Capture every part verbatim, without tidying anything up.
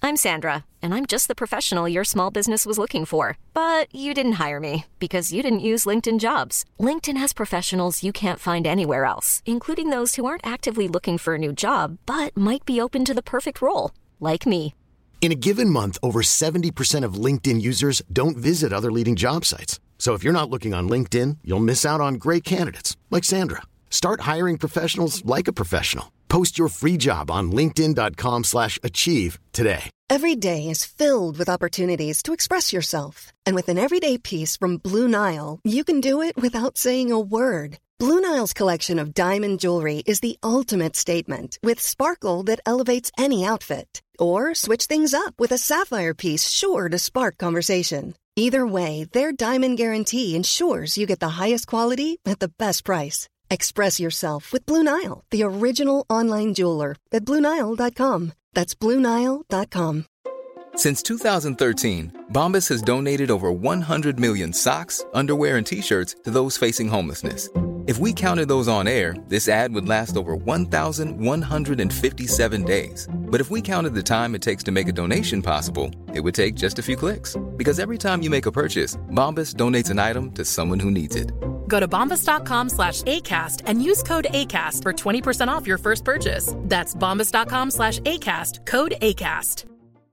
I'm Sandra, and I'm just the professional your small business was looking for. But you didn't hire me because you didn't use LinkedIn Jobs. LinkedIn has professionals you can't find anywhere else, including those who aren't actively looking for a new job, but might be open to the perfect role, like me. In a given month, over seventy percent of LinkedIn users don't visit other leading job sites. So if you're not looking on LinkedIn, you'll miss out on great candidates like Sandra. Start hiring professionals like a professional. Post your free job on linkedin.com slash achieve today. Every day is filled with opportunities to express yourself. And with an everyday piece from Blue Nile, you can do it without saying a word. Blue Nile's collection of diamond jewelry is the ultimate statement with sparkle that elevates any outfit. Or switch things up with a sapphire piece sure to spark conversation. Either way, their diamond guarantee ensures you get the highest quality at the best price. Express yourself with Blue Nile, the original online jeweler at blue nile dot com. That's blue nile dot com. Since two thousand thirteen, Bombas has donated over one hundred million socks, underwear, and T-shirts to those facing homelessness. If we counted those on air, this ad would last over one thousand one hundred fifty-seven days. But if we counted the time it takes to make a donation possible, it would take just a few clicks. Because every time you make a purchase, Bombas donates an item to someone who needs it. Go to bombas.com slash ACAST and use code ACAST for twenty percent off your first purchase. That's bombas.com slash ACAST, code ACAST.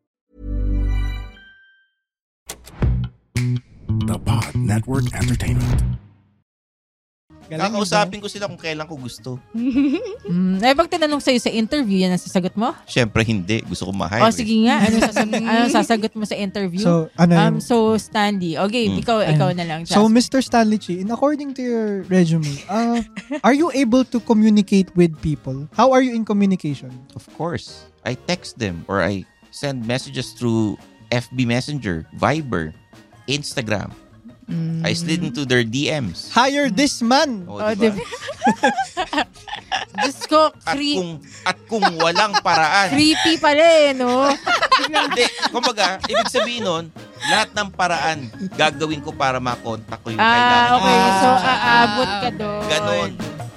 The Pod Network Entertainment. Kakausapin ko sila kung kailan ko gusto. mm, eh, pag tinanong sa'yo sa interview, yan ang sasagot mo? Siyempre hindi. Gusto ko ma-hire. O, oh, sige nga. Ano sasagot, ano sasagot mo sa interview? So, ano um, so Stanley. Okay, mm. ikaw, ikaw na lang. So, Mister Stanley Chi, in according to your resume, uh, are you able to communicate with people? How are you in communication? Of course. I text them or I send messages through F B Messenger, Viber, Instagram. Mm. I slid into their D Ms. Hire this man. Oh, diba? Diyos ko, cre- at, kung, at kung walang paraan. Creepy pala eh, no? Hindi, kumbaga, ibig sabihin nun, lahat ng paraan gagawin ko para makontak ko yung ah, kailangan. Okay, ah, so aabot ka doon. Ganon.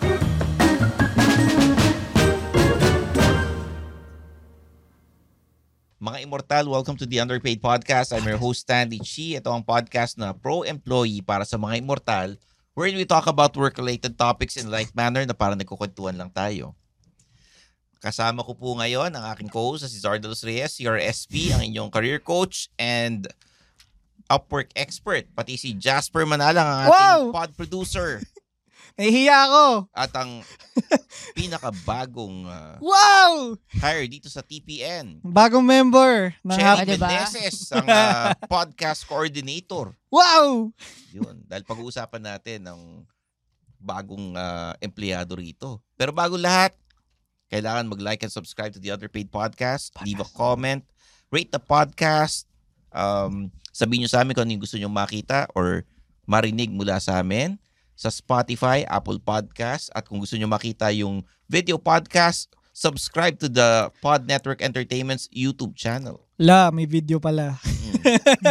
Mga Immortal, welcome to the Underpaid Podcast. I'm your host, Stanley Chi. Ito ang podcast na pro-employee para sa mga Immortal, wherein we talk about work-related topics in light manner na parang nagkukwentuhan lang tayo. Kasama ko po ngayon ang aking co-host, si Zardalos Reyes, C R S P, ang inyong career coach and Upwork expert. Pati si Jasper Manalang, ang ating wow! pod producer. Nahihiya ako. At ang pinakabagong uh, wow! hire dito sa T P N. Bagong member. Cherry Meneses, ang uh, podcast coordinator. Wow! Yun. Dahil pag-uusapan natin ng bagong uh, empleyado rito. Pero bago lahat, kailangan mag-like and subscribe to the Underpaid Podcast. podcast. Leave a comment. Rate the podcast. Um, sabihin nyo sa amin kung ano yung gusto nyo makita or marinig mula sa amin. Sa Spotify, Apple Podcast, at kung gusto nyo makita yung video podcast, subscribe to the Pod Network Entertainment's YouTube channel. La, may video pala. Mm.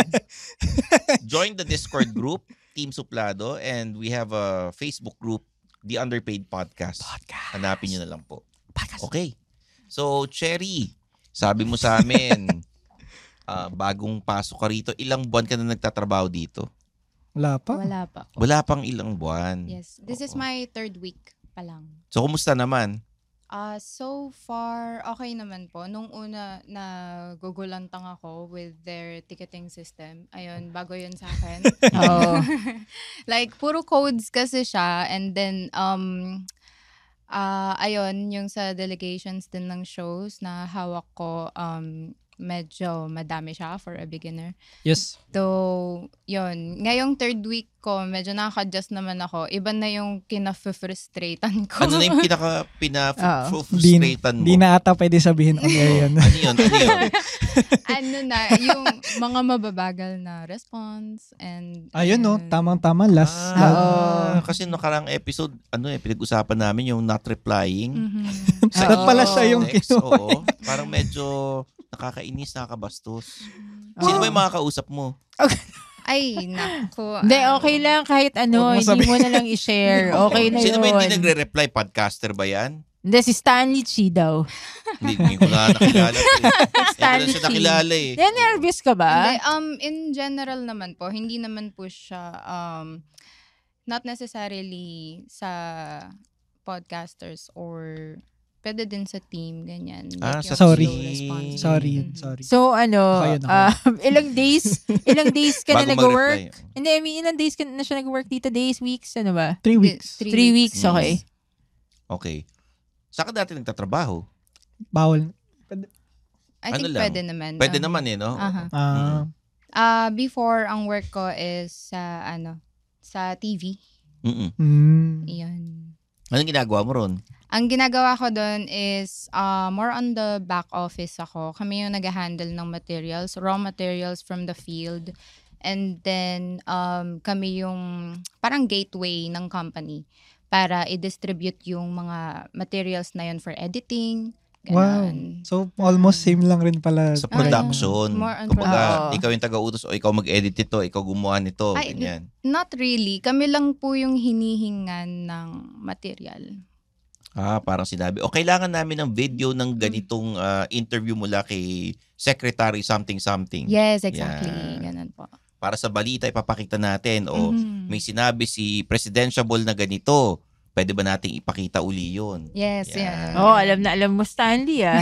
Join the Discord group, Team Suplado, and we have a Facebook group, The Underpaid Podcast. Podcast. Hanapin nyo na lang po. Podcast. Okay. So, Cherry, sabi mo sa amin, uh, bagong pasok ka rito, ilang buwan ka na nagtatrabaho dito? Wala pa? Wala pa. Po. Wala pang ilang buwan. Yes. This Oo. is my third week pa lang. So, kumusta naman? Uh, so far, okay naman po. Nung una, nagugulantang ako with their ticketing system. Ayun, bago yun sa akin. Oh. Like, puro codes kasi siya. And then, um, uh, ayun, yung sa delegations din ng shows na hawak ko, um, medyo madami siya for a beginner. Yes. So, yun. Ngayong third week ko, medyo nakaka-adjust naman ako. Iba na yung kina-frustratan ko. Ano na yung pinaka pina-frustratan mo? Di na ata pwede sabihin on air yun. Ano yun? Ano yun? Ano na, yung mga mababagal na response and... Ayun no, tamang-tama. Last. Ah, uh, kasi nakarang episode, ano eh, pinag-usapan namin yung not replying. Mm-hmm. Sa oh. pala siya yung kinuha. Oo, parang medyo nakakainis, nakakabastos. Sino ba yung mga kausap mo? Okay. Ay, naku. Hindi, okay lang kahit ano, hindi mo na lang i-share. Okay na Sino yun. ba hindi nagre-reply? Podcaster ba yan? Hindi, si Stanley Chi daw. Hindi, hindi ko na nakilala. Hindi Stanley ko na siya nakilala eh. Yan, nervous ka ba? Hindi, um, in general naman po, hindi naman po siya, um, not necessarily sa podcasters or pwede din sa team, ganyan. Ah, Like sa yung Sorry. slow response. Sorry yun, Mhm. sorry. So, ano, Ako yun, ako. um, ilang days, ilang days ka na Bago nag-work? mag-reply. Hindi, I mean, ilang days ka na siya nag-work dito? Days, weeks, ano ba? Three weeks. Three Three weeks, weeks. okay. Okay. Saan ka dati nagtatrabaho? Bawal. I Ano think lang? pwede naman. Pwede um, naman eh, no? aha. Ah, Ah, before, ang work ko is sa, ano, sa T V. Mm-mm. mm. Iyon. Anong ginagawa mo ron? Ang ginagawa ko doon is uh, more on the back office ako. Kami yung nag-handle ng materials, raw materials from the field. And then, um, kami yung parang gateway ng company para i-distribute yung mga materials na yun for editing. Wow. Ganon. So, almost same lang rin pala. Sa Ah, production. more on Kumbaga, production. ikaw yung taga-utos o ikaw mag-edit ito, ikaw gumawa nito, Ay, ganyan. Not really. Kami lang po yung hinihingan ng material. Ah, parang sinabi, o kailangan namin ng video ng ganitong ah, interview mula kay Secretary something-something. Yes, exactly. Yan. Ganon po. Para sa balita, ipapakita natin. O Mhm. may sinabi si Presidentiable na ganito. Pwede ba nating ipakita uli yun? Yes, Yan. yeah. Oh, alam na alam mo, Stanley, ah.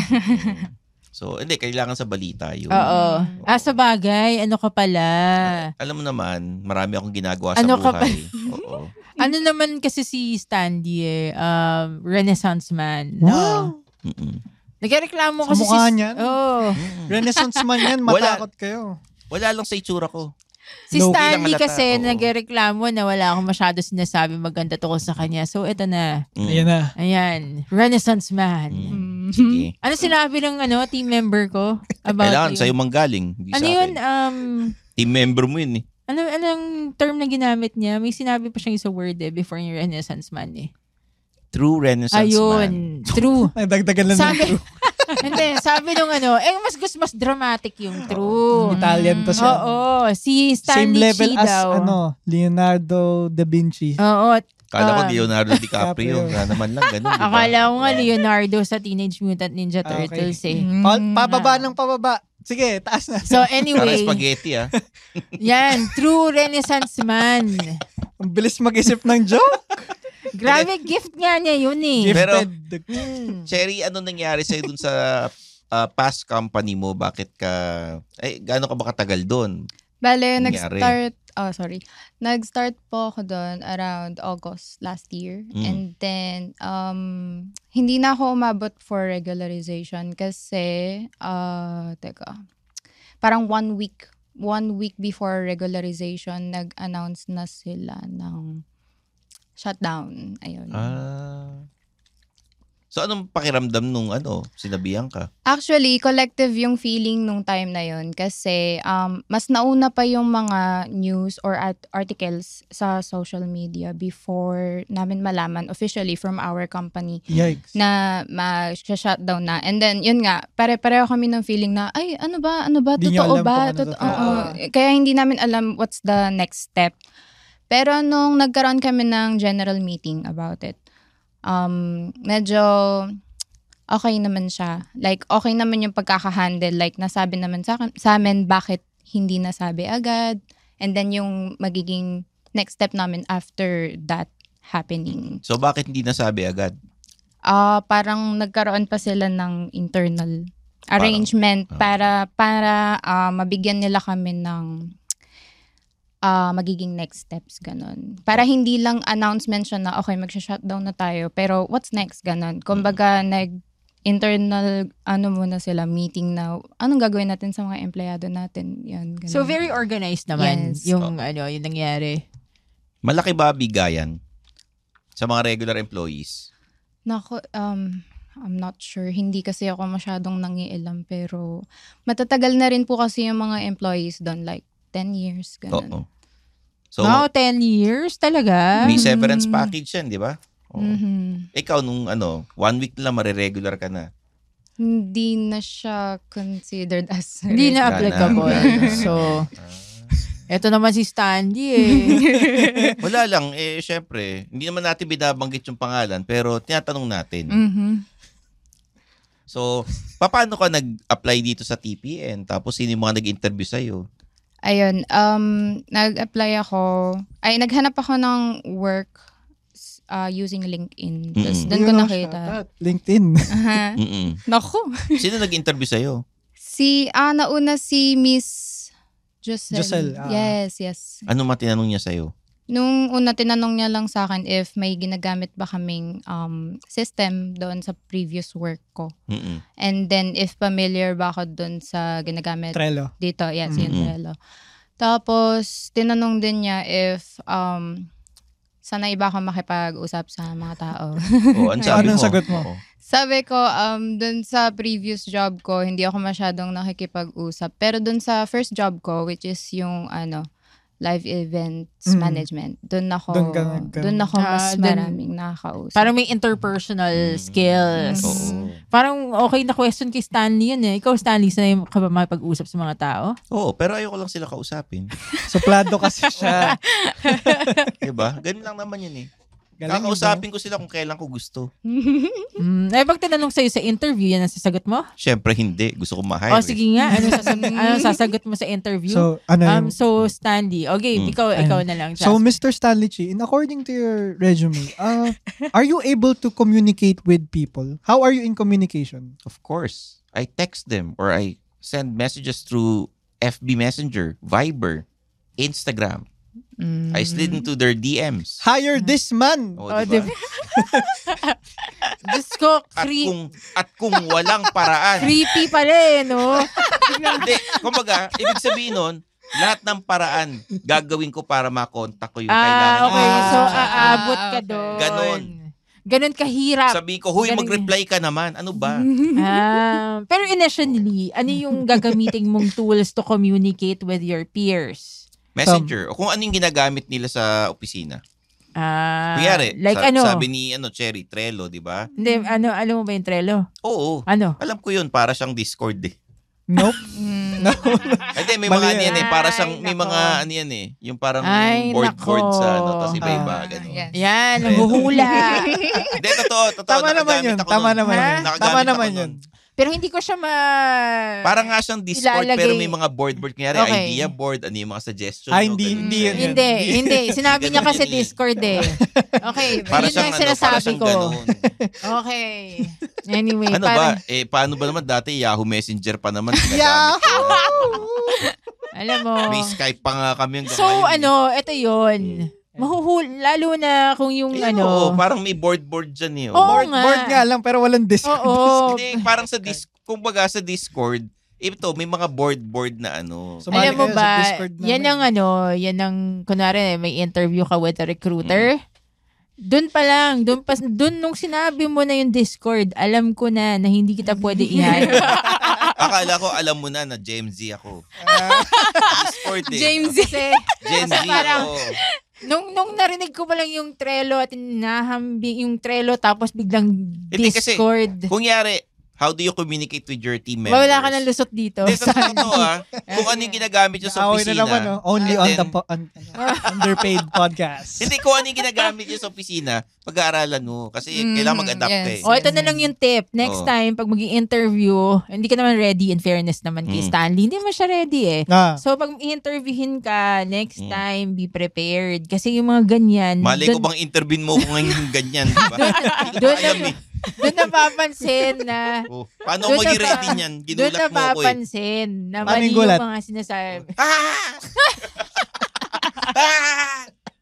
So, hindi, kailangan sa balita yun. Oo. Ah, sa bagay, ano ka pala? Alam mo naman, marami akong ginagawa sa Ano ka buhay. Oo. Ano naman kasi si Stanley eh, um, Renaissance man. No? Wow! Mm-mm. Nagreklamo Sa kasi mukha si... niyan? Oh. Renaissance man yan, Wala. matakot kayo. Wala lang sa itsura ko. Si Low-key Stanley lang halata, kasi oo. nagreklamo na wala akong masyado sinasabi maganda tungkol sa kanya. So, ito na. Mm. Ayan na. Ayan. Renaissance man. Mm. Sige. Ano sinabi ng ano, team member ko about Kailangan yun? sa'yo manggaling. Hindi Ano sa yun? akin. Um, Team member mo yun eh. ano, anong term na ginamit niya? May sinabi pa siyang isang word eh before yung Renaissance man eh. True Renaissance man. Ayun. True. Nagdagdagan lang ng Sabi, true. hindi, sabi nung ano, eh mas gusto mas dramatic yung true. Italian to siya. Oo, si Same Stanley level Chi as daw. ano, Leonardo da Vinci. Oo. Kala ko um, Leonardo DiCaprio. DiCaprio. Nga naman lang, ganun. Diba? Akala ko nga Leonardo sa Teenage Mutant Ninja Ah, okay. Turtles eh. Pa- pababa ng pababa. Sige, taas na. So Kara anyway, spaghetti ah. yan, true Renaissance man. Ang bilis mag-isip ng joke. Grabe gift nga niya yun eh. Pero- Gifted. Mm. Cherry, ano nangyari sa'yo dun sa ah, past company mo? Bakit ka, eh, gaano ka ba katagal dun? Bale, Nangyari. nag-start, oh sorry, nag-start po ako doon around August last year. Mm. And then, um, hindi na ako umabot for regularization kasi, uh, teka, parang one week, one week before regularization, nag-announce na sila ng shutdown. Ayun. Ah. So, anong pakiramdam nung ano, sinabihan ka? Actually, collective yung feeling nung time na yun kasi um, mas nauna pa yung mga news or at articles sa social media before namin malaman officially from our company Yikes. na ma-shutdown na. And then, yun nga, pare-pareho kami ng feeling na, ay, ano ba, ano ba, Di nyo totoo alam ba? kung ano Totoo- totoo. Oo. Kaya hindi namin alam what's the next step. Pero nung nagkaroon kami ng general meeting about it, um, medyo okay naman siya. Like, okay naman yung pagkakahandle. Like, nasabi naman sa, sa amin bakit hindi nasabi agad. And then yung magiging next step namin after that happening. So, bakit hindi nasabi agad? Ah, parang nagkaroon pa sila ng internal arrangement ah. para para ah, mabigyan nila kami ng ah, magiging next steps, ganun. Para hindi lang announcement siya na, okay, magsha-shutdown na tayo, pero what's next, ganun. Kumbaga, nag internal, ano muna sila, meeting na, anong gagawin natin sa mga empleyado natin, yan, ganun. So very organized naman Yes. yung ano, yung nangyari. Malaki ba bigayan sa mga regular employees? Nako, um, I'm not sure. Hindi kasi ako masyadong nangialam, pero matatagal na rin po kasi yung mga employees doon, like ten years, Oo. ganun. So, Wow, ten years talaga. may severance package yan, di ba? Oo. Mhm. Ikaw, nung ano, one week na lang, mariregular ka na. Hindi na siya considered as Hindi na Wala na, applicable. wala na. So, Eto naman si Stanley eh. Wala lang. Eh, syempre, hindi naman natin binabanggit yung pangalan, pero tinatanong natin. Mhm. So, paano ka nag-apply dito sa T P N? Tapos, sino yung mga nag-interview sa'yo? Ayun, um, nag-apply ako, ay, naghanap ako ng work uh, using LinkedIn. Tapos, Mm-mm. doon ko Yun, nakita. shoutout. LinkedIn. Aha. Mm-mm. Naku. Sino nag-interview sa'yo? Si, ah, nauna si Miss Josel. Josel, ah. Yes, yes. Ano matinanong niya sa'yo? Nung una, tinanong niya lang sa akin if may ginagamit ba kaming um, system doon sa previous work ko. Mm-mm. And then, if familiar ba ako doon sa ginagamit Trello. dito. Yes, Mm-mm. yung Trello. Tapos, tinanong din niya if um, sanay ba ako makipag-usap sa mga tao. Oh, ano sabi Anong mo? sagot mo? Oo. Sabi ko, um, dun sa previous job ko, hindi ako masyadong nakikipag-usap. Pero dun sa first job ko, which is yung ano, live events Mm. management, dun ako, Dun ka nag- dun ako Ah, mas dun- maraming nakakausap. Parang may interpersonal Mm. skills. Oo. Parang okay na question kay Stanley yun eh. Ikaw, Stanley, sanay ka ba makipag-usap sa mga tao? Oo, pero ayoko lang sila kausapin. Suplado kasi siya. Diba? Ganun lang naman yun eh. Galing Kakausapin ko sila kung kailan ko gusto. Mm. Eh, pag tinanong sa'yo sa interview, yan ang sasagot mo? Siyempre hindi. Gusto ko ma-hire. O, sige nga. Anong sasagot, anong sasagot mo sa interview? So, ano um, yung- so, Stanley. Okay, Mm. ikaw, Ayun. ikaw na lang. So, Jasper. Mister Stanley Chi, in according to your resume, uh, are you able to communicate with people? How are you in communication? Of course. I text them or I send messages through F B Messenger, Viber, Instagram. Mm. I slid into their D Ms. Hire this man! Oh, Oh, diba? diba? Diyos ko, At cre- kung at kung walang paraan. creepy pala eh, no? Hindi, kumbaga, ibig sabihin nun, lahat ng paraan gagawin ko para makontak ko yung kailangan. Ah, okay. ko. So, Ah, aabot ka okay. doon. Ganon. Ganon kahirap. Sabihin ko, huy, Ganon- mag-reply ka naman. Ano ba? Ah, pero initially, ano yung gagamitin mong tools to communicate with your peers? Messenger. O kung ano yung ginagamit nila sa opisina. Ah, Kunyari, like sa- ano? sabi ni ano, Cherry, Trello, di ba? Hindi, ano, alam mo ba yung Trello? Oo. Ano? Alam ko yun, para siyang Discord eh. Nope. Mm. No. Hindi, may Mali mga ano yan eh. Para Ay, siyang, may nako. mga ano yan eh. Yung parang Ay, board-board nako. sa ano, tapos iba-iba. Ah, Ganun. yes. Yan, nanghuhula. Hindi, totoo, totoo. Tama naman nakagamit yun. ako Tama nun. naman Ha? yun. Nakagamit Tama ako naman nun. yun. Pero hindi ko siya ma... Parang nga siyang Discord Ilalagay- pero may mga board-board. Kunyari, Okay. idea board, ano yung mga suggestions. Ah, no? hindi- Ganun hindi siya. yun yun. Hindi, hindi. Sinabi niya Ganun kasi yun eh. Discord eh. Okay, Para yun siyang ang ano, para sinasabi siyang ko. ganun. Okay. Anyway, Ano ba? parang, Eh, paano ba naman dati Yahoo Messenger pa naman? ginagamit ko. alam mo. May Skype pa nga kami hanggang So, ngayon eh. ano, ito yun. Mahuhul, lalo na kung yung Eh, ano. oo, parang may board-board dyan eh. Oo. Board, nga. board nga lang, pero walang disc. Oo. Hindi, parang sa Discord, kumbaga sa Discord, ito, may mga board-board na ano. Sumali Alam mo kayo sa ba, Discord namin. yan ang ano, yan ang, kunwari, may interview ka with a recruiter. Doon pa lang, doon pa, doon nung sinabi mo na yung Discord, alam ko na na hindi kita pwede i-hire. Akala ko, alam mo na na Gen Z ako. Discord eh. James Kasi, Gen Z kasi parang, ako. nung, nung narinig ko pa lang yung Trello at nahambing yung Trello tapos biglang Hindi, kasi, Discord. Kunyari, how do you communicate with your team members? Wala ka ng lusot dito. Hindi, totoo to ah. Kung ano yung ginagamit nyo sa Away opisina. na naman, no? Only and on then- the po- on, underpaid podcast. Hindi, kung ano yung ginagamit nyo sa opisina, pag-aaralan mo. Kasi Mm, kailangan mag-adapt yes. ka eh. O, ito na lang yung tip. Next Oo. time, pag mag-i-interview, hindi ka naman ready, in fairness naman kay Mm. Stanley. Hindi mo siya ready eh. Ah. So, pag i-interviewin ka, next Mm. time, be prepared. Kasi yung mga ganyan, Malay ko dun- bang intervene mo kung ngayon ganyan, di ba? Hindi ko doon alam na, eh. doon napapansin na Oh, paano doon ako mag-ready napa- niyan? doon Ginulat mo ako eh. napapansin na Paano mali yung gulat? yung mga sinasabi. Ah! Ah!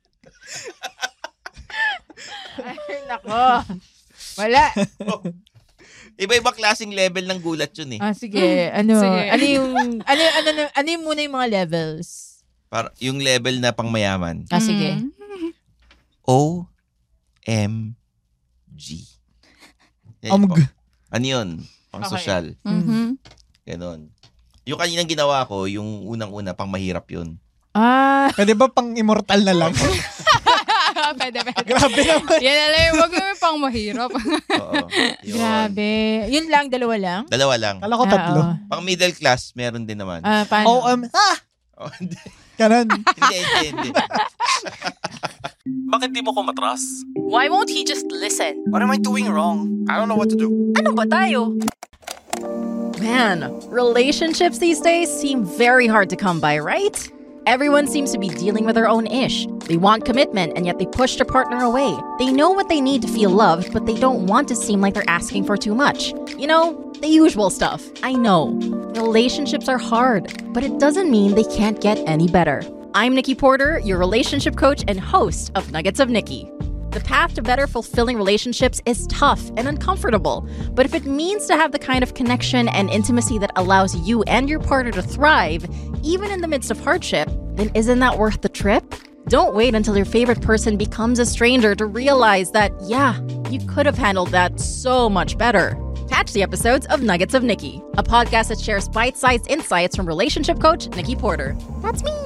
Ay, nako. Wala. Iba-iba klaseng level ng gulat yun eh. Ah, sige. Ano, Sige. ano yung, ano, ano, ano, ano yung muna yung mga levels? Para, yung level na pangmayaman. Ah, sige. Mm. O M G. Yan Omg. po. Ano yun? Pang Okay. social. Mhm. Ganon. Yung kaninang ginawa ko, yung unang-una, pang mahirap yun. Ah, Pwede ba pang immortal na lang? Pwede, pwede. Grabe naman. Yan na lang, wag mo pang mahirap. Oo. Yun. grabe. Yun lang, dalawa lang? Dalawa lang. Kala ko tatlo. Ah, oo. Pang middle class, meron din naman. Ah, paano? O M, ah! Oh, hindi. Ganon. Hindi, hindi, hindi. Bakit di mo ko matras? Why won't he just listen? What am I doing wrong? I don't know what to do. Ano ba tayo? Man, relationships these days seem very hard to come by, right? Everyone seems to be dealing with their own ish. They want commitment, and yet they push their partner away. They know what they need to feel loved, but they don't want to seem like they're asking for too much. You know, the usual stuff. I know. Relationships are hard, but it doesn't mean they can't get any better. I'm Nikki Porter, your relationship coach and host of Nuggets of Nikki. The path to better fulfilling relationships is tough and uncomfortable, but if it means to have the kind of connection and intimacy that allows you and your partner to thrive, even in the midst of hardship, then isn't that worth the trip? Don't wait until your favorite person becomes a stranger to realize that, yeah, you could have handled that so much better. Catch the episodes of Nuggets of Nikki, a podcast that shares bite-sized insights from relationship coach Nikki Porter. That's me!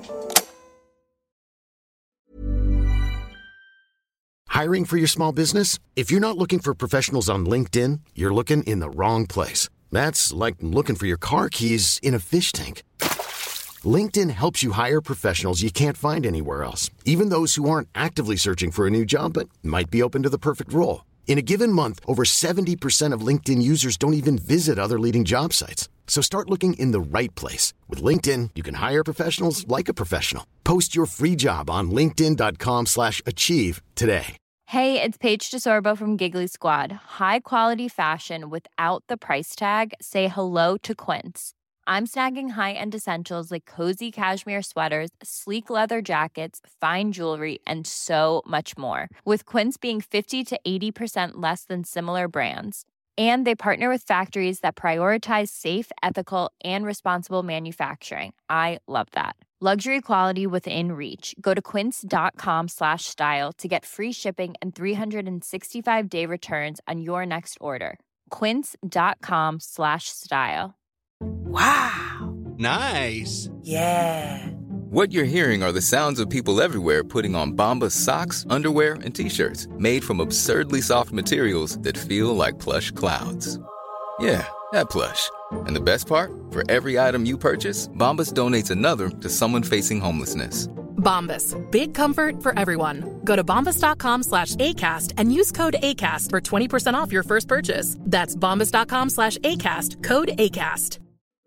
Hiring for your small business? If you're not looking for professionals on LinkedIn, you're looking in the wrong place. That's like looking for your car keys in a fish tank. LinkedIn helps you hire professionals you can't find anywhere else, even those who aren't actively searching for a new job but might be open to the perfect role. In a given month, over seventy percent of LinkedIn users don't even visit other leading job sites. So start looking in the right place. With LinkedIn, you can hire professionals like a professional. Post your free job on linkedin.com slash achieve today. Hey, it's Paige DeSorbo from Giggly Squad. High quality fashion without the price tag. Say hello to Quince. I'm snagging high-end essentials like cozy cashmere sweaters, sleek leather jackets, fine jewelry, and so much more. With Quince being fifty to eighty percent less than similar brands. And they partner with factories that prioritize safe, ethical, and responsible manufacturing. I love that. Luxury quality within reach. Go to quince.com slash style to get free shipping and three sixty-five day returns on your next order. Quince.com slash style. Wow. Nice. Yeah. What you're hearing are the sounds of people everywhere putting on Bombas socks, underwear, and T-shirts made from absurdly soft materials that feel like plush clouds. Yeah, that plush. And the best part? For every item you purchase, Bombas donates another to someone facing homelessness. Bombas. Big comfort for everyone. Go to bombas.com slash ACAST and use code ACAST for twenty percent off your first purchase. That's bombas.com slash ACAST. Code ACAST.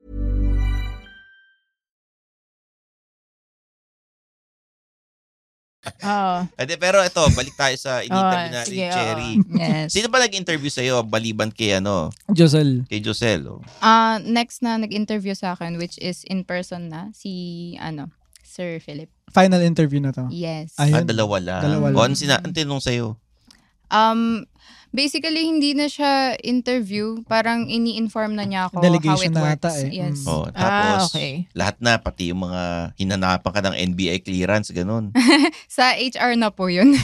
Oh. Ade, pero ito, balik tayo sa in-interview Oh, natin, sige, Cherry. oo. Yes. Sino ba nag-interview sa'yo, baliban kay ano? Josel. Kay Josel, oh. Ah, next na nag-interview sa akin, which is in person na, si, ano, Sir Philip. Final interview na to. Yes. Ayun. Ah, dalawa lang. Dalawa lang. O, ano sina- ang tinanong sa'yo? Um, basically, hindi na siya interview. Parang ini-inform na niya ako Delegation how it na works. ata eh. Yes. Oh, Ah, tapos, okay. lahat na, pati yung mga hinanapan ka ng N B A clearance, ganun. Sa H R na po yun.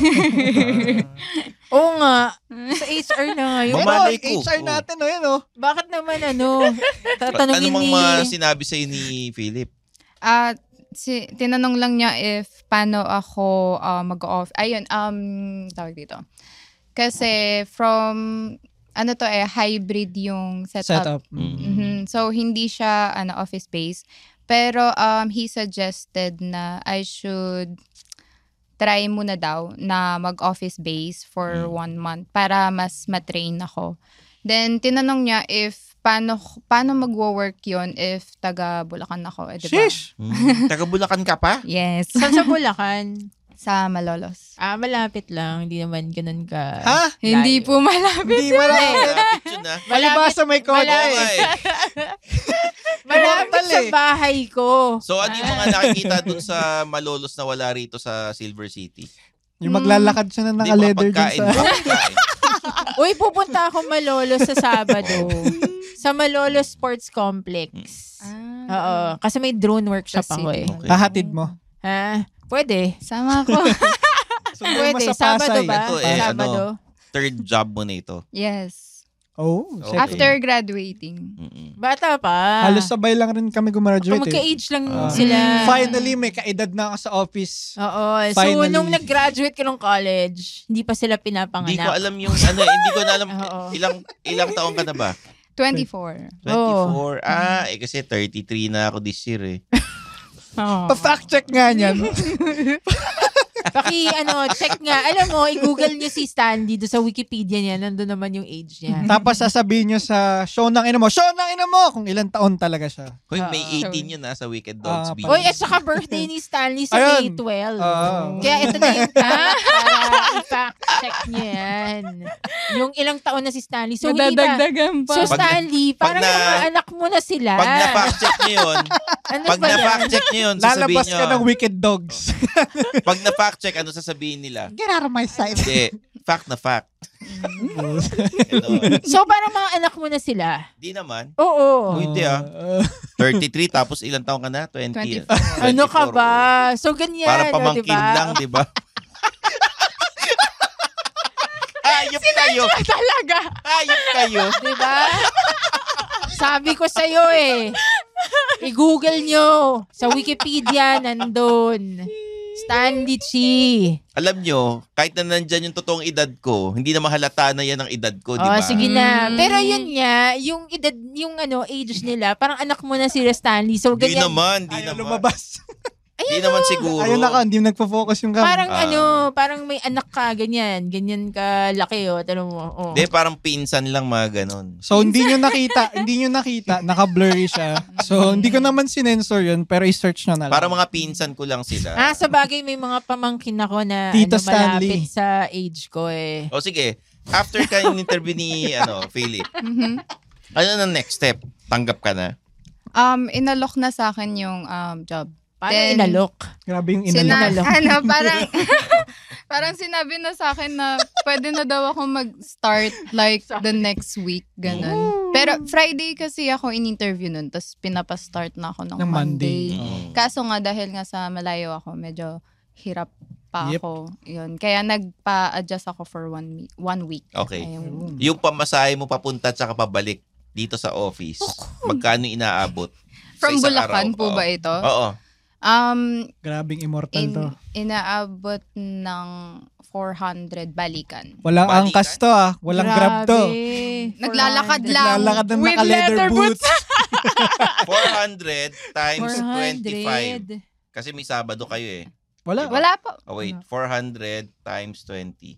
Oo nga. Sa H R na ngayon. Pero Mamalay ko. H R Oo. natin, oh, yun, oh. Bakit naman ano? Ano Tatanungin mang ni... mga sinabi sa'yo ni Philip? Ah, si, tinanong lang niya if paano ako ah, mag-off. Ayun, um, tawag dito. Kasi from, ano to eh, hybrid yung setup. Setup. Mm. Mhm. So, hindi siya ano, office space. Pero um, he suggested na I should try muna daw na mag-office base for one month para mas matrain ako. Then, tinanong niya if paano paano magwo-work yon if taga Bulacan ako. Eh, diba? Sheesh! Hmm. Taga Bulacan ka pa? Yes. Saan sa Bulacan? Sa Malolos. Ah, malapit lang. Hindi naman ganun ka... Ha? Hindi po malapit. Hindi malapit. Malapit yun, ah. Malibasa may kotse. malapit. Oo nga, eh. Malapit Portal sa eh. bahay ko. So, ano yung mga nakikita dun sa Malolos na wala rito sa Silver City? Yung maglalakad siya na Hindi, mga naka-leather dun pagkain. sa... Mga pagkain. Uy, pupunta ako Malolos sa Sabado. Sa Malolos Sports Complex. Ah. Oo. Kasi may drone workshop Sa ako eh. city. Okay. Hahatid mo. Ha? Pwede. Sama ko. Sundan mo Pwede. sa Sabado Pasay. ba? Ito eh, Sabado. ano, third job mo na ito. Yes. Oh, Okay. After graduating. Mm-mm. Bata pa. halos sabay lang rin kami gumraduate eh. Magka-age lang Ah. sila. Finally, may kaedad na ako sa office. Oo. So, Finally. nung nag-graduate ka ng college, hindi pa sila pinapanganak. Hindi ko alam yung ano, eh, hindi ko na alam Oo. ilang ilang taon ka na ba? twenty-four. twenty-four. Ah, eh kasi thirty-three na ako this year eh. Oh. Pa-fact check nga niyan. Paki, ano, check nga. Alam mo, i-google nyo si Stanley doon sa Wikipedia niya. Nandun naman yung age niya. Tapos sasabihin nyo sa show ng ina mo, show ng ina mo! Kung ilang taon talaga siya. Hoy, May eighteen yun na sa Wicked Dogs. Ah, B. Oy, at saka birthday ni Stanley sa May Ayun. twelve. Ah. Kaya ito na yung time para i-fact check niya yan. Yung ilang taon na si Stanley. So, hindi na. Madadagdagan pa. So, Pag- Stanley, pag parang na- mga anak mo na sila. Pag na-fact check nyo yun, Ano pag ba yan? na-fact check nyo yun, sasabihin Lalabas nyo, ka ng Wicked Dogs. pag na-fact check, ano sasabihin nila? Get out of my sight. Hindi, fact na fact. Ano? So, parang mga anak mo na sila. Di naman. Oo. Oh, hindi ah. thirty-three, tapos ilang taon ka na? twenty. twenty-four. Ano ka twenty-four, ba? oh. So, ganyan. Para no, pamangkin diba? lang, di ba? Ayop kayo. Talaga. Ayop kayo. Diba? Sabi ko sa'yo eh. I-google nyo. Sa Wikipedia, nandun. Stanley Chi. Alam nyo, kahit na nandyan yung totoong edad ko, hindi na mahalata na yan ang edad ko, di Oh, ba? sige na. Mm. Pero yun nga, yung edad, yung ano, age nila, parang anak mo na si Stanley. So, Di ganyan. naman, di Ayaw naman. lumabas. Di naman siguro. Ayun na ka, hindi mo nagpo-focus yung camera. Parang Ah. ano, parang may anak ka, ganyan. Ganyan ka laki, oh. Tanong mo. Oh. Di, parang pinsan lang mga ganon. So, hindi nyo nakita, hindi nyo nakita, naka-blurry siya. So, hindi ko naman sinensor yun, pero i-search nyo na lang. Parang mga pinsan ko lang sila. Ah, sa bagay, may mga pamangkin ako na Tito ano, malapit Stanley. sa age ko eh. O sige, after ka yung interview ni ano, Philip, Mhm. ano na next step? Tanggap ka na? Um, inalok na sa akin yung um, job. Paano Then, inalok? Grabe yung Sina- inalok. ano, parang, parang sinabi na sa akin na pwede na daw ako mag-start like the next week, ganun. Pero Friday kasi ako in-interview nun, tapos pinapa-start na ako ng, Ng Monday. Monday. Mm. Kaso nga dahil nga sa malayo ako, medyo hirap pa Yep. ako. Yun. Kaya nagpa-adjust ako for one, week, one week. Okay. Ayun. Yung pamasahe mo papunta at saka pabalik dito sa office, magkano inaabot? From sa isang Bulacan araw? po Oo. ba ito? Oo. Um, Grabing immortal in, to. inaabot ng four hundred balikan. Walang Balikan? angkas to ah. Walang grab to. Naglalakad lang. Naglalakad ng with naka-leather boots. four hundred times four hundred. twenty-five. Kasi may Sabado kayo eh. Wala. Wala po. Oh wait, four hundred times twenty.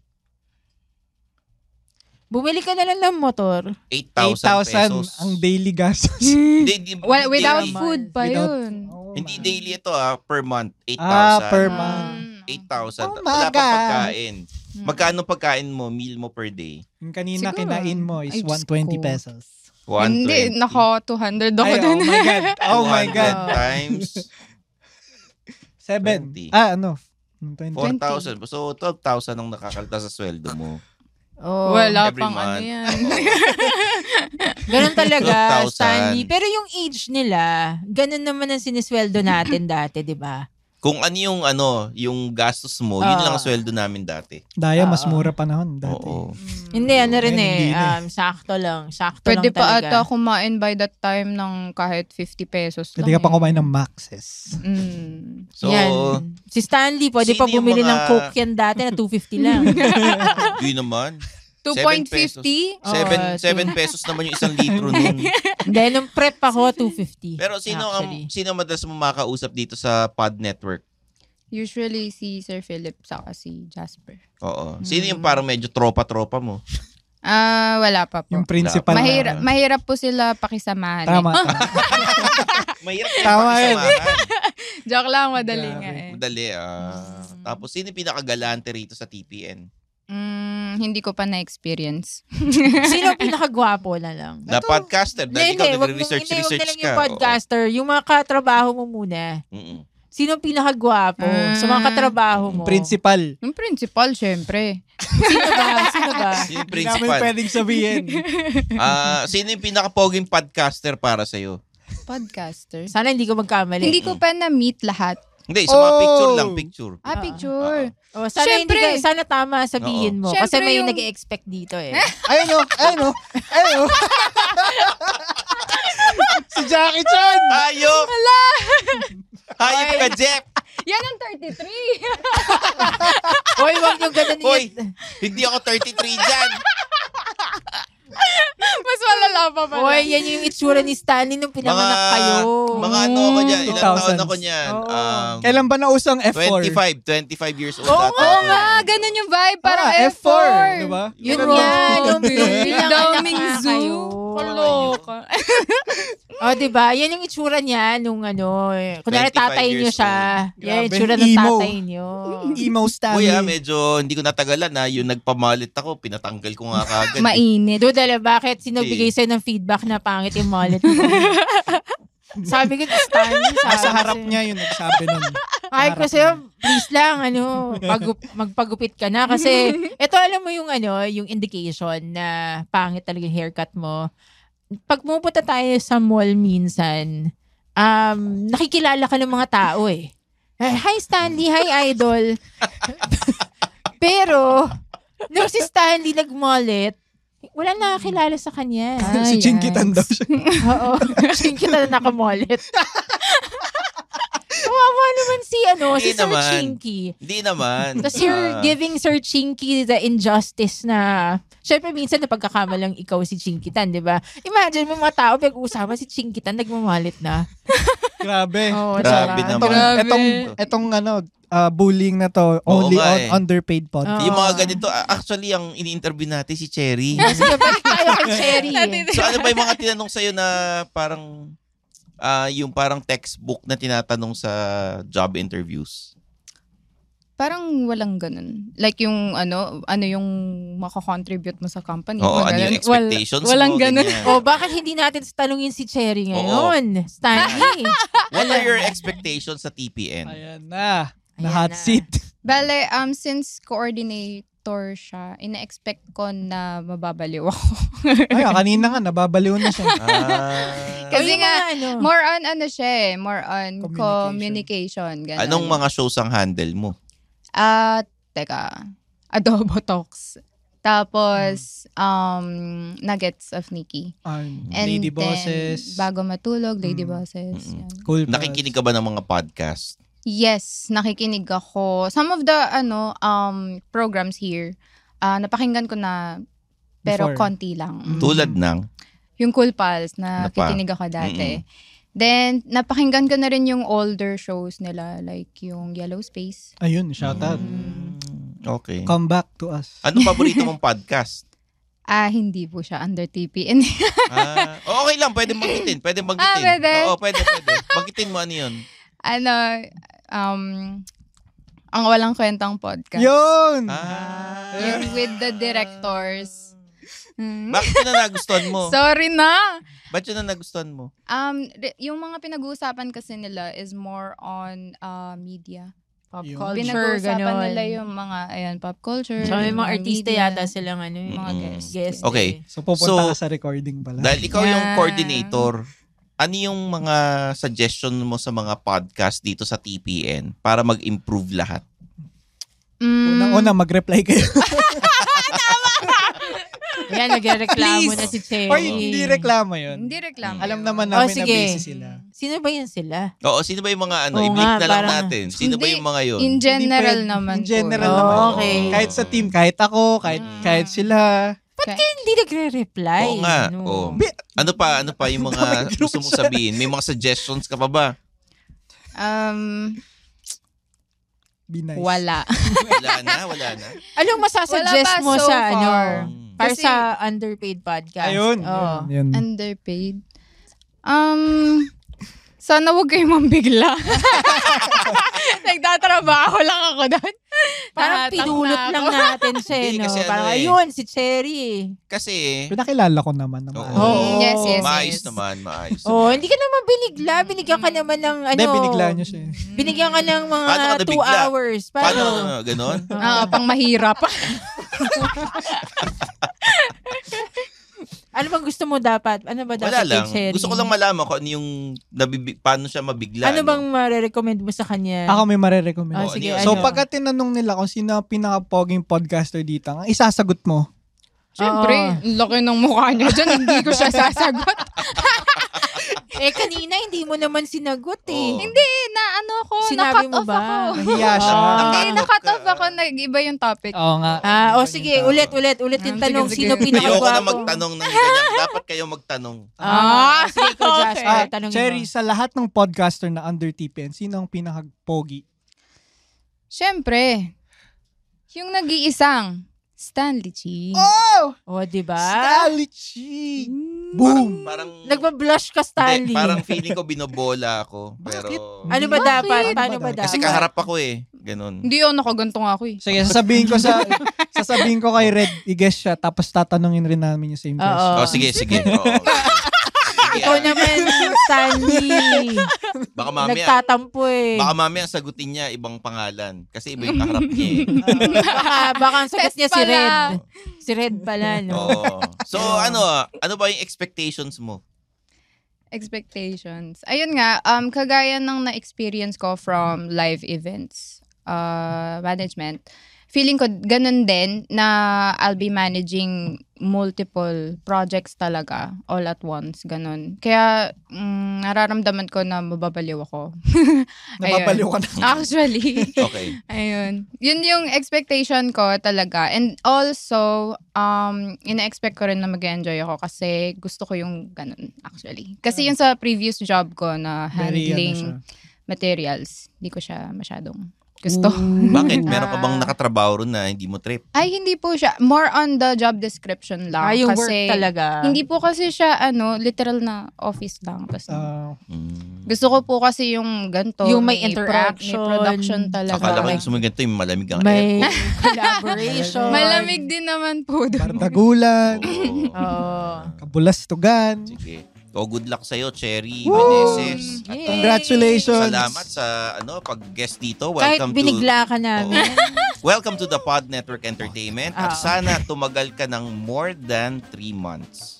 Bumili ka na lang ng motor. eight eight thousand thousand pesos. ang daily gastos. Hindi, di, Well, hindi without daily. food pa Without- yun. Hindi daily ito ah, per month. eight thousand. Ah, per Um, month. eight thousand. Oh, Wala maga. pang pagkain. Magkano pagkain mo, meal mo per day? Yung kanina Siguro. kinain mo is Ay, Diyos one hundred twenty ko. pesos. one hundred twenty. Hindi, nako, two hundred ako Ay, dun. oh my God. Oh my two hundred God. times Seven. twenty. Ah, ano? twenty. four thousand. So, twelve thousand ang nakakalta sa sweldo mo. Oh. Wala Every pang ano month. yan. Ganun talaga, twelve thousand. Stanley. Pero yung age nila, ganun naman ang sinisweldo natin dati, di ba? Kung ano yung ano, yung gastos mo, yun Ah. lang ang sweldo namin dati. Daya, mas Oo. mura panahon dati. Oo. Hindi, ano rin Ngayon, eh. hindi na. Um, sakto lang. Sakto Pwede lang pa talaga. ata kumain by that time ng kahit fifty pesos lang. Pwede ka pang eh. kumain ng Maxes. Mm. So, Yan. Si Stanley, pwede sino pa yung bumili mga- ng Coke yan dati na two fifty lang. yun naman. two Seven point fifty? Seven, Oh, seven pesos naman yung isang litro nun. Hindi, nung prep ako, two fifty. Pero sino ang Actually. sino madalas mo makausap dito sa Pod Network? Usually si Sir Philip saka si Jasper. Oo. Sino yung parang medyo tropa-tropa mo? Ah, wala pa po. Yung principal. Mahirap, na- mahirap po sila pakisamahan. eh. Tama. Mahirap yung Tama yun. pakisamahan. Joke lang, madali Grabe. nga eh. Madali ah. Tapos sino yung pinakagalante rito sa T P N? Mm, hindi ko pa na-experience. Sino ang pinakagwapo na lang? Na podcaster. Dahil ikaw wag mong- nagre-research hindi, wag na research lang ka. yung podcaster. Yung mga katrabaho mo muna. Oo. Mm-mm. Sino ang pinakagwapo Ah. sa mga katrabaho mo? Principal. Yung principal, syempre. Sino ba? Sino ba? Sino yung Hindi namin principal? pwedeng sabihin. Ah, sino yung pinakapoging podcaster para sa'yo? Podcaster. Sana hindi ko magkamali. Hindi ko pa na-meet lahat. Hindi, sa mga Oh! picture lang, picture. Ah, picture. Oh, sana hindi Syempre. ka, sana tama sabihin mo. Kasi Syempre may yung- nag-expect dito eh. Ayun o, ayun o, ayun o. Si Jackie Chan! Hayop! Hala! Hayop ka, Jeff! Yan ang thirty-three. Hoy, wag niyo ganun Hoy, yun. hindi ako thirty-three dyan. Mas malala pa pala. Hoy, yan yung itsura ni Stanley nung pinanganak Mga- kayo. mga ano ako dyan, Hoy, two thousands. Ilan taon ako niyan? Oo. Um, Kailan ba nausang F four? twenty-five. twenty-five years old. Oo ata Oo ako. nga, ganun yung vibe. Parang Ah, F four. Diba? Yun Ganun. yan. Yung bilang Daming anak zoo. kayo. Kaloka. O, diba? Yan yung itsura niya nung ano. eh. Kunwari twenty-five tatay niyo years siya. old. Yan yung Grabe. itsura ng Emo. tatay niyo. Emo Stanley. Kuya, medyo hindi ko natagalan na yung nagpamalit ako, pinatanggal ko nga kagad. Mainit. Dude, alam, bakit? Sino Hindi. bigay sa'yo ng feedback na pangit yung mullet mo? Sabi ko, Stanley, sabi Nasa ko harap sa'yo. niya yung nagsabi nun. Ay, kasi please lang, ano, pagup, magpagupit ka na. Kasi, ito alam mo yung, ano, yung indication na pangit talaga yung haircut mo. Pag pumunta tayo sa mall minsan, um, nakikilala ka ng mga tao eh. Hi Stanley, hi Idol. Pero, nung si Stanley nag-mullet, wala nakakilala sa kanya. Si Chinkitan daw siya. Oo. Chinkitan na naka-mullet. Kawawa naman si, ano, si Hindi Sir naman. Chinky. Hindi naman. Tapos you're Ah, giving Sir Chinky the injustice na, syempre minsan napagkakamalang ikaw si Chinkitan, di ba? Imagine mo mga tao, pag-uusapan si Chinkitan, nagmamalit na. Grabe. Oo, Grabe diba? naman. Etong, etong, etong ano, uh, bullying na to, only nga on eh. underpaid podcast. Yung mga ganito, ah, actually, ang ini-interview natin si Cherry. Sige, balik tayo kay Cherry. So ano ba yung mga tinanong sa'yo na parang, ah yung parang textbook na tinatanong sa job interviews? Parang walang ganun. Like yung ano, ano yung makakontribute mo sa company. Oo, Mga ano yung ganun. expectations Wal- Walang mo, ganun. ganyan. O, bakit hindi natin tanungin si Cherry ngayon? Stanley. What are your expectations sa T P N? Ayan na. Na Ayan hot na. seat. Bale, um, since coordinator siya, ina-expect ko na mababaliw ako. Ay, ah, kanina nga, nababaliw na siya. Ah, Kasi O, yung nga, mga ano, more on ano siya eh, more on Communication. communication. ganun. anong mga shows ang handle mo? Ah, teka. Adobo Talks. Tapos, um, Nuggets of Nikki. Um, And Lady then, Bosses. Bago Matulog, Lady Mm. Bosses. Mm-mm. yan. Cool Nakikinig ka ba ng mga podcast? Yes, nakikinig ako. Some of the ano um programs here, ah napakinggan ko na, pero Before. konti lang. Mm. Tulad ng? Yung Cool Pals, Ano pa? nakikinig ako dati. Then, napakinggan ko na rin yung older shows nila, like yung Yellow Space. Ayun, shout out. Mm, okay. Come back to us. Anong paborito mong podcast? Ah, hindi po siya under T P N. Ah, okay lang, pwede magitin. Pwede magitin. Ah, pwede? Oo, pwede, pwede. Magitin mo ano yun? ano, um, ang walang kwentang podcast. Yun! Ah. Yung with the directors. Hmm. Bakit yun na nagustuhan mo? Sorry na! Ba't yun na nagustuhan mo? Um, re- yung mga pinag-uusapan kasi nila is more on uh, media. pop Yung- culture, Pinag-uusapan ganun. nila yung mga, ayan, pop culture. So, may mga mga artista media, yata silang ano, eh, mga Mm. guests. guest. Okay. eh. So, pupunta So, ka sa recording pala. Dahil ikaw yung Yeah. coordinator, ano yung mga suggestion mo sa mga podcast dito sa T P N para mag-improve lahat? Mm, Unang-una, mag-reply kayo. Yan, nagreklamo Please. na si Cherry. Or hindi reklamo yun. hindi reklamo. Alam yun. naman Oh, namin na sige. busy sila. Sino ba yan sila? Oo, sino ba yung mga ano? Oo I-blink nga, na lang parang- natin. Sino ba Hindi, yung mga yun? In general Hindi pwede- naman In general po. Oh, naman. okay. Kahit sa team, kahit ako, kahit Mm. kahit sila. Okay. Hindi nagre-reply. Oo nga. No. Oo. Ano pa, ano pa yung mga gusto mong sabihin? May mga suggestions ka pa ba? Um, Be nice. wala. Wala na, wala na. Anong masasuggest Wala pa mo so sa ano? far. Mm. Para Kasi- sa underpaid podcast. Ayun. Oo. Yun, yun. Underpaid. Um, sana wag kayong mambigla. Nagtatrabaho lang ako doon. Parang Nahatak pinulot na lang ako. natin siya, Hindi, no? kasi ano Parang, eh. ayun, si Cherry. Kasi, Pinakilala ko naman. naman. Oo. Oo. Mm, yes, yes, maayos yes. naman, maayos. Oh, naman. hindi ka naman binigla. Binigyan ka naman ng ano. Hindi, binigla niyo siya. eh. Binigyan ka ng mga Paano ka two nabigla? hours. Paano, Paano? ganon? Ah, pang mahirap. Ano bang gusto mo dapat? Ano ba dapat Wala lang. kay Cherry? Gusto ko lang malaman kung ano yung, nabibig, paano siya mabigla. Ano bang ma-recommend mo sa kanya? Ako may marirecommend. Ah, Oo, sige, ano yun? So, ano? pagka tinanong nila kung sino ang pinaka-poging podcaster dito, ang isasagot mo, Siyempre, Oo. ang laki ng mukha niya dyan. Hindi ko siya sasagot. Eh, kanina hindi mo naman sinagot eh. Oo. Hindi, na ano ako, Sinabi na-cut mo off ba? ako. Nahiya siya. Ah. Hindi, na-cut off ako, nag-iba yung topic. Oo nga. Ah, o sige, ulit, ulit, ulit yung Ah, sige, tanong. sige. Sino Ayoko na pinakagwapo? magtanong ng ganyan. Dapat kayo magtanong. Ah, sige ko, Jasper. Ah, Tanongin Cherry, mo. sa lahat ng podcaster na under T P N, sino ang pinaka-pogi? Siyempre, yung nag-iisang Stanley Chi. Oh! O, diba? Stanley Chi! Boom! Parang, Nagpa-blush ka, hindi, Stanley. parang feeling ko binobola ako. Pero, Ano ba Bakit? dapat? Ano ba Paano ba dapat? dapat? kasi kaharap ako eh. Ganon. Hindi ako, nakaganto nga ako eh. Sige, sasabihin ko sa sasabihin ko kay Red, i-guess siya, tapos tatanungin rin namin yung same Oo. question. Oh, sige, sige. Oo. Sige, Ikaw ah. naman, Stanley. Baka mamaya, Nagtatampo eh. baka mamaya ang sagutin niya ibang pangalan. Kasi iba yung kaharap niya eh. baka, baka ang sagot Test niya si pala. Red. Si Red pala, no? Oo. So, ano, ano ba yung expectations mo? Expectations. Ayun nga, um, kagaya ng na-experience ko from live events, uh, management, feeling ko ganun din na I'll be managing multiple projects talaga all at once, ganun. Kaya mm, nararamdaman ko na mababaliw ako. Nababaliw ka na. Actually. Okay. Ayun. Yun yung expectation ko talaga. And also, um, ina-expect ko rin na mag-enjoy ako kasi gusto ko yung ganun, actually. Kasi yun sa previous job ko na Very, ano handling siya. materials, hindi ko siya masyadong gusto. Bakit? Meron ka bang Ah. nakatrabaho ron na hindi mo trip? Ay, hindi po siya. More on the job description lang. Ah, yung kasi work talaga. Hindi po kasi siya, ano, literal na office lang. Tapos, Ah, Mm. gusto ko po kasi yung ganito. Yung may pro- interaction. may production talaga. Akala ko yung sumiganto yung malamig ang May aircon. collaboration. Malamig din naman po doon. Bardagulan, Oo. Oo. kabulastugan. Sige. So, good luck sa'yo, Cherry Woo! Meneses. At, Yay! uh, Congratulations. salamat sa ano pag-guest dito. Kahit Welcome binigla to ka namin. Oo. Welcome to the Pod Network Entertainment. At Oo. sana tumagal ka ng more than three months.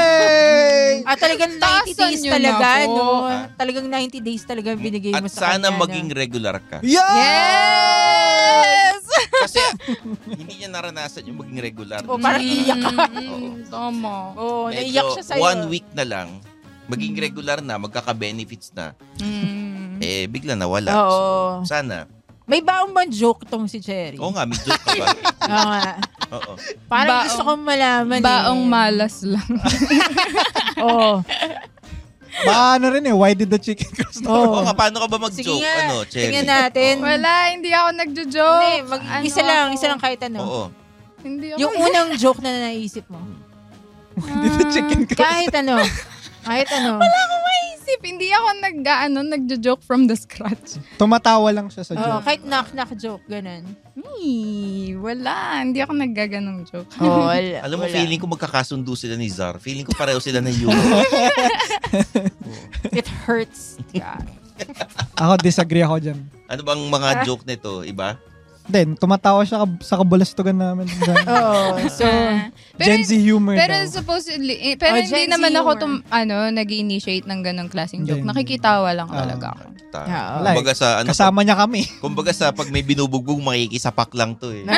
Yay! Ah, talagang ninety Taasan days nyo talaga, na po. no? Talagang ninety days talaga binigay At mo sa sana kanya. maging regular ka. Yeah! Yes! Kasi hindi niya naranasan yung maging regular. O, parang iiyak ka. Mm, Tama. Oo, Medyo naiyak siya sa'yo. one week na lang, maging regular na, magkaka-benefits na, Mm. eh, bigla nawala. Oo. So, sana. May baong bang joke tong si Cherry? Oo nga, may joke ka ba? Oo nga. Oo. Parang Baong- gusto kong malaman Baong eh. malas lang. Oo. Paano rin eh, why did the chicken cost? Oo Oo. nga, paano ka ba Sige mag-joke? nga, Ano, Cherry? tingnan natin. Wala, hindi ako nagjo-joke. Hindi, mag, Ano isa lang, ako? isa lang kahit ano. Oo. Hindi ako. Yung unang joke na naisip mo. Why did the chicken cost? Kahit ano. Kahit ano. Wala akong maisip. Hindi ako nag, ano, nagjo-joke from the scratch. Tumatawa lang siya sa Oo, joke. kahit knock-knock joke, ganun. Hey, wala. Hindi ako naggaganong joke. Oo, wala. Alam mo, wala. feeling ko magkakasundo sila ni Zar. Feeling ko pareho sila ng Euro. It hurts. God. Ako, disagree ako dyan. Ano bang mga joke nito? Iba? Then, tumatawa siya kab- sa kabulastugan namin. Oo, so, Gen Z humor Pero daw. supposedly, eh, pero Oh, hindi Gen Z naman ako humor. tum, ano, nag-initiate ng ganong klaseng joke. Hindi, Nakikitawa lang Ah. talaga ako. Ta- Oo. Wala eh. Kumbaga sa, ano, Kasama niya kami. kumbaga sa pag may binubugbog, makikisapak lang to eh.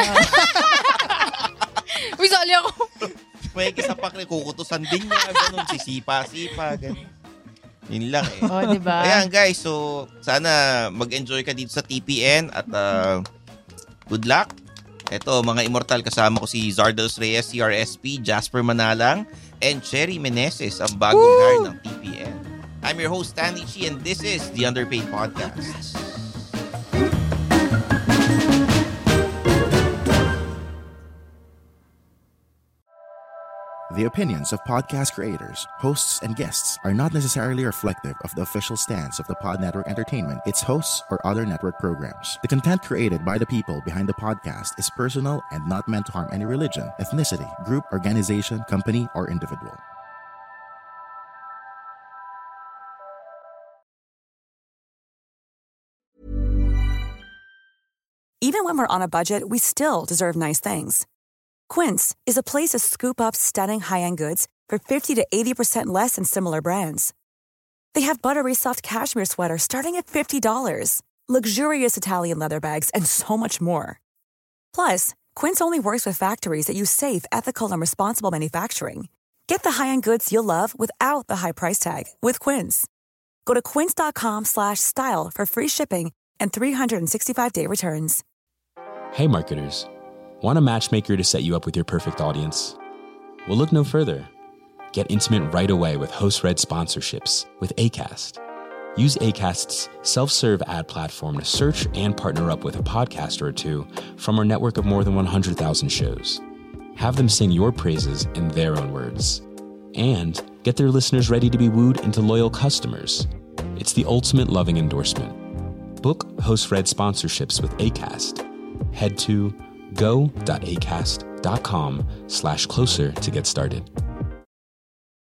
Uy, sali ako. Makikisapak rin, kukutusan din niya, ganun, sisipa-sipa, ganun. Yun lang eh. oh, diba? Ayan guys, so sana mag-enjoy ka dito sa T P N at uh, good luck. Ito, mga immortal, kasama ko si Zardos Reyes, C R S P, Jasper Manalang, and Cherry Meneses, ang bagong hire ng T P N. I'm your host, Stanley Chi, and this is The Underpaid Podcast. The opinions of podcast creators, hosts, and guests are not necessarily reflective of the official stance of the Pod Network Entertainment, its hosts, or other network programs. The content created by the people behind the podcast is personal and not meant to harm any religion, ethnicity, group, organization, company, or individual. Even when we're on a budget, we still deserve nice things. Quince is a place to scoop up stunning high-end goods for fifty to eighty percent less than similar brands. They have buttery soft cashmere sweaters starting at fifty dollars, luxurious Italian leather bags, and so much more. Plus, Quince only works with factories that use safe, ethical, and responsible manufacturing. Get the high-end goods you'll love without the high price tag with Quince. Go to quince.com slash style for free shipping and three sixty-five day returns. Hey marketers, want a matchmaker to set you up with your perfect audience? Well, look no further. Get intimate right away with host-read sponsorships with Acast. Use Acast's self-serve ad platform to search and partner up with a podcaster or two from our network of more than one hundred thousand shows. Have them sing your praises in their own words. And get their listeners ready to be wooed into loyal customers. It's the ultimate loving endorsement. Book host-read sponsorships with Acast. Head to go.acast.com slash closer to get started.